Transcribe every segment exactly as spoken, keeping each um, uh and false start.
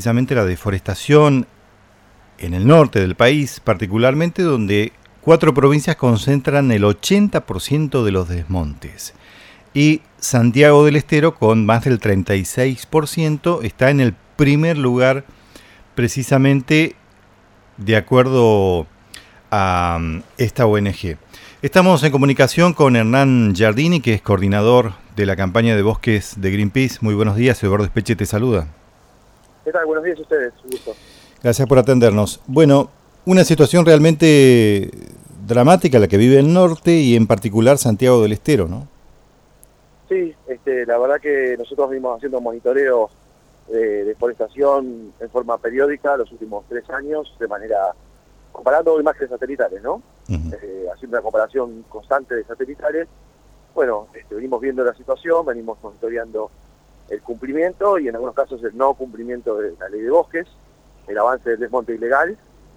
precisamente la deforestación en el norte del país, particularmente donde cuatro provincias concentran el ochenta por ciento de los desmontes. Y Santiago del Estero, con más del treinta y seis por ciento, está en el primer lugar, precisamente de acuerdo a esta O N G. Estamos en comunicación con Hernán Giardini, que es coordinador de la campaña de bosques de Greenpeace. Muy buenos días, Eduardo Espeche te saluda. ¿Qué tal? Buenos días a ustedes, un gusto. Gracias por atendernos. Bueno, una situación realmente dramática la que vive el norte y en particular Santiago del Estero, ¿no? Sí, este, la verdad que nosotros venimos haciendo monitoreo de deforestación en forma periódica los últimos tres años, de manera, comparando imágenes satelitales, ¿no? Uh-huh. eh, haciendo una comparación constante de satelitales. Bueno, este, venimos viendo la situación, venimos monitoreando el cumplimiento y en algunos casos el no cumplimiento de la ley de bosques, el avance del desmonte ilegal,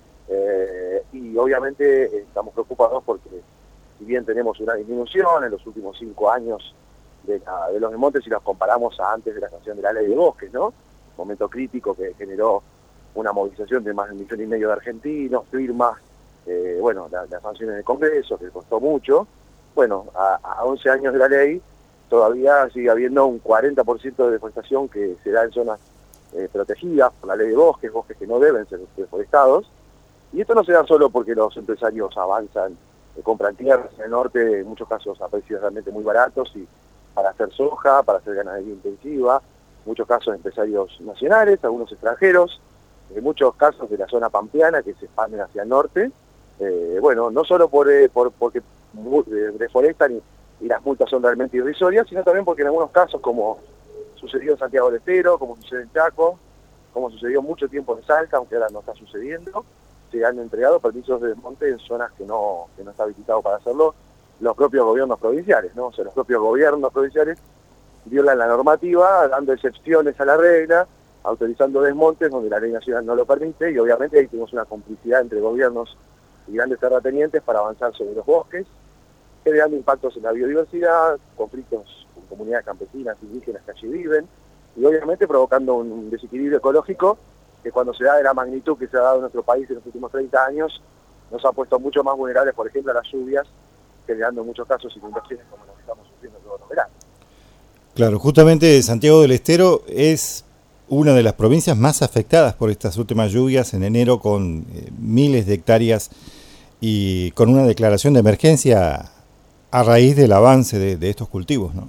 eh, y obviamente eh, estamos preocupados porque si bien tenemos una disminución en los últimos cinco años de, la, de los desmontes si los comparamos a antes de la sanción de la ley de bosques, ¿no? Momento crítico que generó una movilización de más de un millón y medio de argentinos, firmas, eh, bueno, las la sanciones en el Congreso, que costó mucho. Bueno, a, a once años de la ley todavía sigue habiendo un cuarenta por ciento de deforestación que se da en zonas eh, protegidas por la ley de bosques, bosques que no deben ser deforestados. Y esto no se da solo porque los empresarios avanzan, eh, compran tierras en el norte, en muchos casos a precios realmente muy baratos, y para hacer soja, para hacer ganadería intensiva, en muchos casos empresarios nacionales, algunos extranjeros, en muchos casos de la zona pampeana que se expanden hacia el norte. Eh, bueno, no solo por, eh, por porque deforestan y, y las multas son realmente irrisorias, sino también porque en algunos casos, como sucedió en Santiago del Estero, como sucede en Chaco, como sucedió mucho tiempo en Salta, aunque ahora no está sucediendo, se han entregado permisos de desmonte en zonas que no, que no está habilitado para hacerlo los propios gobiernos provinciales, ¿no? O sea, los propios gobiernos provinciales violan la normativa, dando excepciones a la regla, autorizando desmontes donde la ley nacional no lo permite, y obviamente ahí tenemos una complicidad entre gobiernos y grandes terratenientes para avanzar sobre los bosques, generando impactos en la biodiversidad, conflictos con comunidades campesinas, indígenas que allí viven, y obviamente provocando un desequilibrio ecológico que cuando se da de la magnitud que se ha dado en nuestro país en los últimos treinta años, nos ha puesto mucho más vulnerables, por ejemplo, a las lluvias, generando en muchos casos inundaciones como las que estamos sufriendo todos los veranos. Claro, justamente Santiago del Estero es una de las provincias más afectadas por estas últimas lluvias en enero, con eh, miles de hectáreas y con una declaración de emergencia a raíz del avance de, de estos cultivos, ¿no?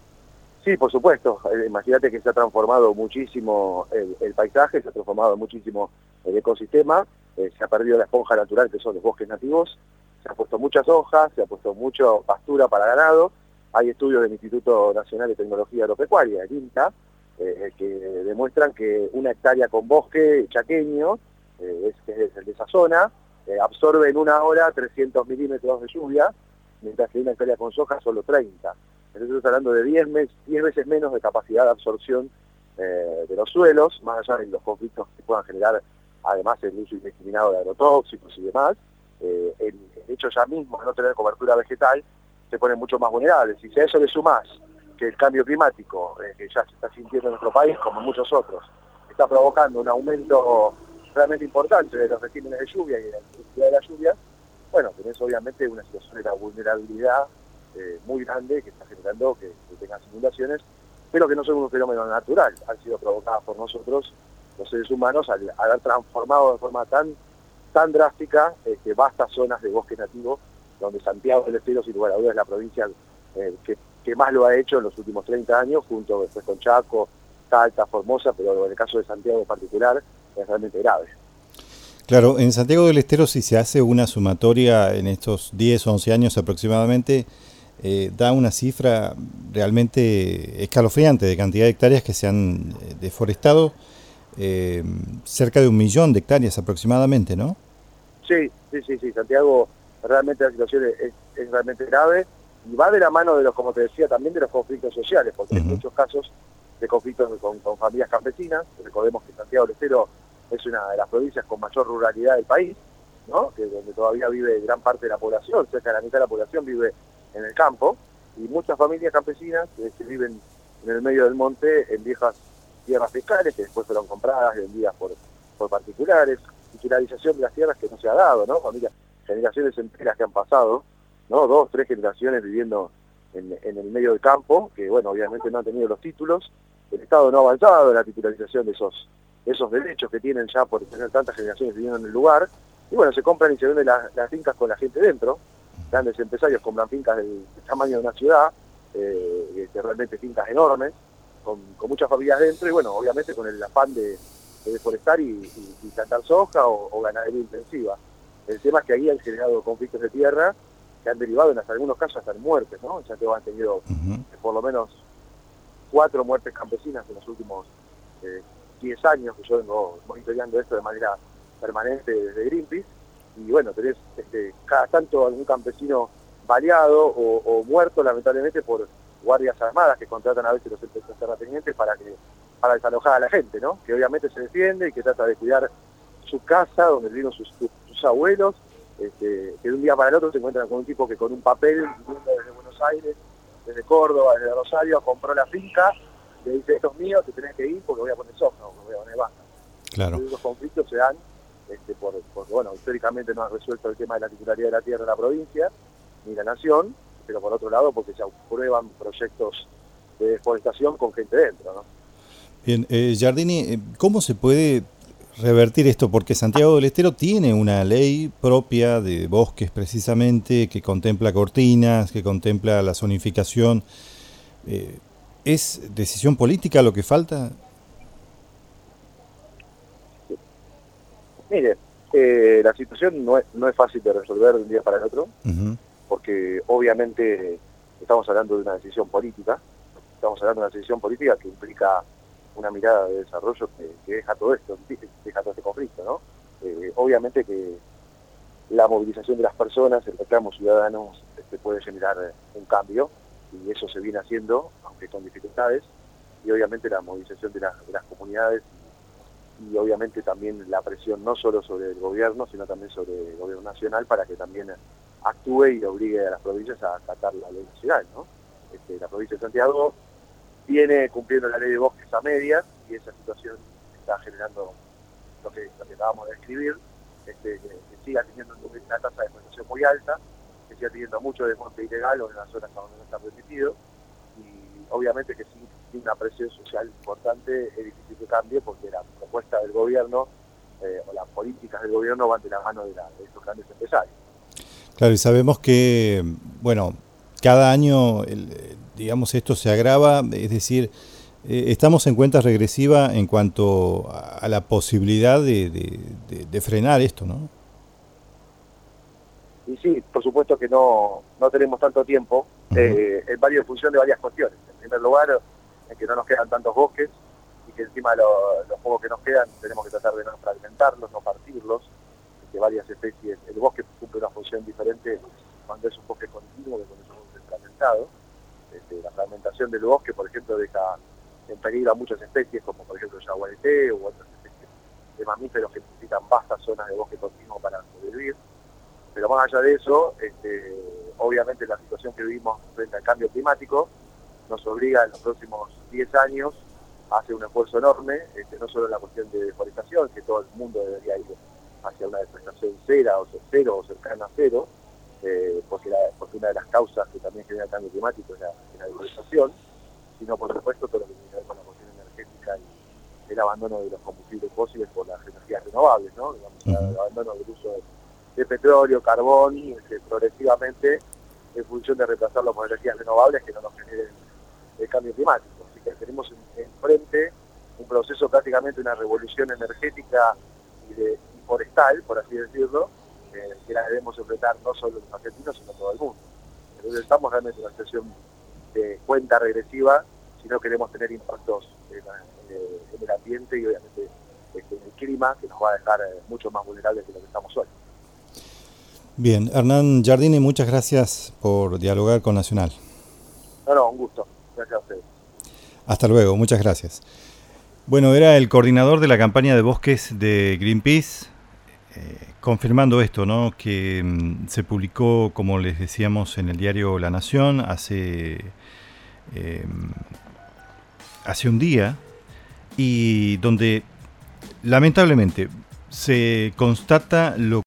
Sí, por supuesto. Eh, imagínate que se ha transformado muchísimo el, el paisaje, se ha transformado muchísimo el ecosistema, eh, se ha perdido la esponja natural que son los bosques nativos, se ha puesto muchas hojas, se ha puesto mucha pastura para ganado. Hay estudios del Instituto Nacional de Tecnología Agropecuaria, el INTA, eh, que demuestran que una hectárea con bosque chaqueño, eh, es, es el de esa zona, eh, absorbe en una hora trescientos milímetros de lluvia, mientras que una hectárea con soja solo treinta. Entonces estamos hablando de diez veces menos de capacidad de absorción eh, de los suelos, más allá de los conflictos que puedan generar, además el uso indiscriminado de agrotóxicos y demás. Eh, el, el hecho ya mismo de no tener cobertura vegetal se pone mucho más vulnerables. Y si a eso le sumás que el cambio climático, eh, que ya se está sintiendo en nuestro país, como en muchos otros, está provocando un aumento realmente importante de los regímenes de lluvia y de la intensidad de las lluvias, bueno, tenés obviamente una situación de la vulnerabilidad eh, muy grande que está generando que, que tengas inundaciones, pero que no son un fenómeno natural, han sido provocadas por nosotros, los seres humanos, al haber transformado de forma tan tan drástica eh, que vastas zonas de bosque nativo, donde Santiago del Estero, sin lugar a dudas, es la provincia eh, que, que más lo ha hecho en los últimos treinta años, junto después con Chaco, Salta, Formosa, pero en el caso de Santiago en particular es realmente grave. Claro, en Santiago del Estero, si se hace una sumatoria en estos diez o once años aproximadamente, eh, da una cifra realmente escalofriante de cantidad de hectáreas que se han eh, deforestado, eh, cerca de un millón de hectáreas aproximadamente, ¿no? Sí, sí, sí, sí, Santiago, realmente la situación es, es realmente grave y va de la mano de los, como te decía, también de los conflictos sociales, porque uh-huh. hay muchos casos de conflictos con, con familias campesinas. Recordemos que Santiago del Estero es una de las provincias con mayor ruralidad del país, ¿no? Que donde todavía vive gran parte de la población, cerca de la mitad de la población vive en el campo, y muchas familias campesinas eh, que viven en el medio del monte, en viejas tierras fiscales que después fueron compradas y vendidas por, por particulares, titularización de las tierras que no se ha dado, ¿no? Familias, generaciones enteras que han pasado, ¿no? Dos, tres generaciones viviendo en, en el medio del campo, que bueno, obviamente no han tenido los títulos, el Estado no ha avanzado en la titularización de esos, de esos derechos que tienen ya por tener tantas generaciones viviendo en el lugar, y bueno, se compran y se venden las, las fincas con la gente dentro, grandes empresarios compran fincas del, del tamaño de una ciudad, eh, que realmente fincas enormes, con, con muchas familias dentro, y bueno, obviamente con el afán de, de deforestar y, y, y plantar soja o, o ganadería intensiva. El tema es que ahí han generado conflictos de tierra que han derivado en algunos casos hasta en muertes, ¿no? Ya que han tenido uh-huh. por lo menos cuatro muertes campesinas en los últimos eh, diez años que yo vengo monitoreando esto de manera permanente desde Greenpeace, y bueno, tenés este, cada tanto algún campesino baleado o, o muerto lamentablemente por guardias armadas que contratan a veces los terratenientes para que para desalojar a la gente, ¿no? Que obviamente se defiende y que trata de cuidar su casa donde vivieron sus, sus, sus abuelos, este, que de un día para el otro se encuentran con un tipo que con un papel viniendo desde Buenos Aires, desde Córdoba, desde Rosario, compró la finca, le dice, esto es mío, te tenés que ir porque voy a poner soja o voy a poner baja. Claro. Entonces, los conflictos se dan este, por, porque, bueno, históricamente no ha resuelto el tema de la titularidad de la tierra de la provincia, ni la nación, pero por otro lado porque se aprueban proyectos de deforestación con gente dentro, ¿no? Bien, eh, Giardini, ¿cómo se puede revertir esto? Porque Santiago del Estero tiene una ley propia de bosques precisamente, que contempla cortinas, que contempla la zonificación. Eh, ¿Es decisión política lo que falta? Sí. Mire, eh, la situación no es, no es fácil de resolver de un día para el otro, uh-huh. porque obviamente estamos hablando de una decisión política, estamos hablando de una decisión política que implica una mirada de desarrollo que, que deja todo esto, deja todo este conflicto, ¿no? Eh, obviamente que la movilización de las personas, el reclamo ciudadano, este, puede generar un cambio, y eso se viene haciendo, aunque con dificultades, y obviamente la movilización de, la, de las comunidades, y, y obviamente también la presión no solo sobre el gobierno, sino también sobre el gobierno nacional, para que también actúe y obligue a las provincias a acatar la ley nacional, ¿no? Este, la provincia de Santiago viene cumpliendo la ley de bosques a medias, y esa situación está generando lo que, lo que acabamos de describir, este, que, que siga teniendo una tasa de deforestación muy alta, que siga teniendo mucho desmonte ilegal o en las zonas donde no está permitido, y obviamente que sin, sin una presión social importante es difícil que cambie, porque la propuesta del gobierno eh, o las políticas del gobierno van de la mano de, la, de estos grandes empresarios. Claro, y sabemos que, bueno, cada año, el, digamos, esto se agrava, es decir, eh, estamos en cuenta regresiva en cuanto a, a la posibilidad de, de, de, de frenar esto, ¿no? Y sí, por supuesto que no, no tenemos tanto tiempo, uh-huh. eh, en varias función de varias cuestiones. En primer lugar, en que no nos quedan tantos bosques, y que encima lo, los pocos que nos quedan tenemos que tratar de no fragmentarlos, no partirlos, que varias especies, el bosque cumple una función diferente cuando es un bosque continuo que cuando es un bosque fragmentado. Este, la fragmentación del bosque, por ejemplo, deja en peligro a muchas especies, como por ejemplo el yaguareté u otras especies de mamíferos que necesitan vastas zonas de bosque continuo para sobrevivir. Pero más allá de eso, este, obviamente la situación que vivimos frente al cambio climático nos obliga en los próximos diez años a hacer un esfuerzo enorme, este, no solo en la cuestión de deforestación, que todo el mundo debería ir hacia una deforestación cero o cero o cercana a cero, eh, porque, la, porque una de las causas que también genera el cambio climático es la, es la deforestación, sino por supuesto todo lo que tiene que ver con la cuestión energética y el abandono de los combustibles fósiles por las energías renovables, ¿no? Digamos, uh-huh. el abandono del uso de, de petróleo, carbón, y este, progresivamente en función de reemplazarlo por energías renovables que no nos generen el cambio climático. Así que tenemos enfrente en un proceso prácticamente una revolución energética y, de, y forestal, por así decirlo, eh, que la debemos enfrentar no solo los argentinos, sino todo el mundo. Entonces estamos realmente en una situación de cuenta regresiva si no queremos tener impactos en, en, en el ambiente y obviamente este, en el clima, que nos va a dejar eh, mucho más vulnerables de lo que estamos hoy. Bien, Hernán Giardini, muchas gracias por dialogar con Nacional. No, no, un gusto. Gracias a ustedes. Hasta luego, muchas gracias. Bueno, era el coordinador de la campaña de bosques de Greenpeace, eh, confirmando esto, ¿no? Que mm, se publicó, como les decíamos, en el diario La Nación hace, eh, hace un día, y donde lamentablemente se constata lo